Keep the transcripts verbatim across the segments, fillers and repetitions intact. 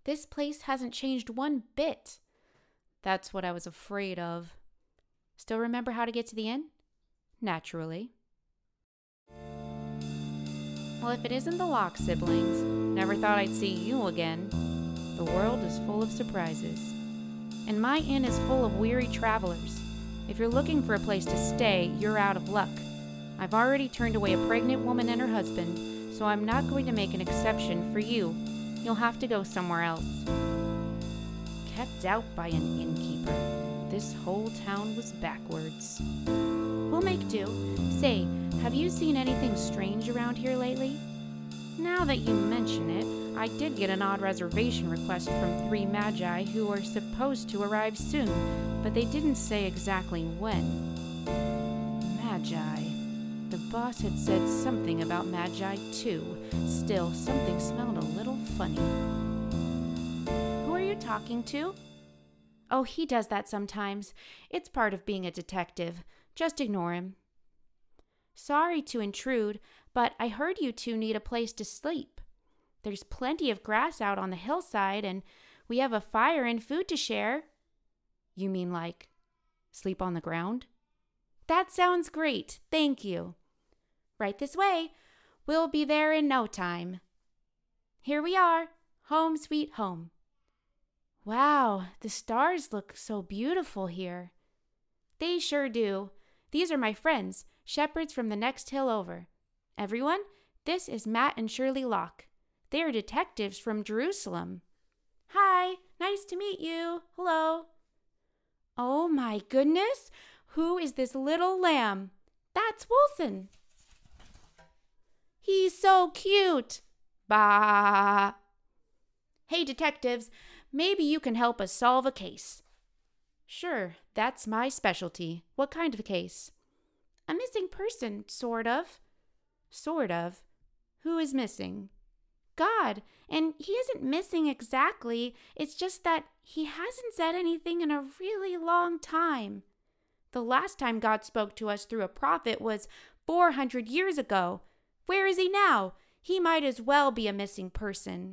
This place hasn't changed one bit. That's what I was afraid of. Still remember how to get to the inn? Naturally. Well, if it isn't the Locke siblings, never thought I'd see you again. The world is full of surprises. And my inn is full of weary travelers. If you're looking for a place to stay, you're out of luck. I've already turned away a pregnant woman and her husband, so I'm not going to make an exception for you. You'll have to go somewhere else. Kept out by an innkeeper. This whole town was backwards. We'll make do. Say, have you seen anything strange around here lately? Now that you mention it, I did get an odd reservation request from three magi who are supposed to arrive soon, but they didn't say exactly when. Magi. The boss had said something about magi too. Still, something smelled a little funny. Who are you talking to? Oh, he does that sometimes. It's part of being a detective. Just ignore him. Sorry to intrude, but I heard you two need a place to sleep. There's plenty of grass out on the hillside, and we have a fire and food to share. You mean like sleep on the ground? That sounds great. Thank you. Right this way. We'll be there in no time. Here we are. Home sweet home. Wow, the stars look so beautiful here. They sure do. These are my friends, shepherds from the next hill over. Everyone, this is Matt and Shirley Locke. They are detectives from Jerusalem. Hi, nice to meet you. Hello. Oh my goodness, who is this little lamb? That's Wilson. He's so cute. Bah. Hey, detectives, maybe you can help us solve a case. Sure, that's my specialty. What kind of a case? A missing person, sort of. Sort of. Who is missing? God, and he isn't missing exactly. It's just that he hasn't said anything in a really long time. The last time God spoke to us through a prophet was four hundred years ago. Where is he now? He might as well be a missing person.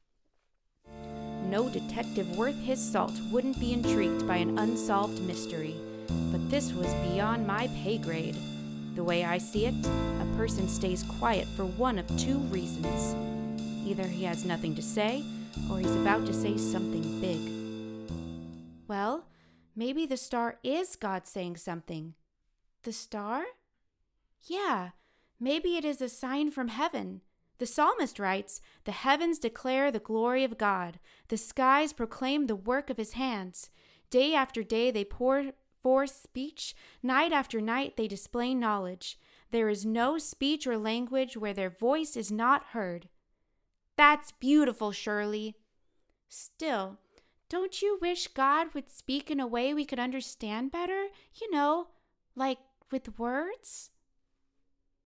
No detective worth his salt wouldn't be intrigued by an unsolved mystery, but this was beyond my pay grade. The way I see it, a person stays quiet for one of two reasons. Either he has nothing to say, or he's about to say something big. Well, maybe the star is God saying something. The star? Yeah, maybe it is a sign from heaven. The psalmist writes, "The heavens declare the glory of God. The skies proclaim the work of his hands. Day after day they pour forth speech. Night after night they display knowledge. There is no speech or language where their voice is not heard." That's beautiful, Shirley. Still, don't you wish God would speak in a way we could understand better? You know, like with words?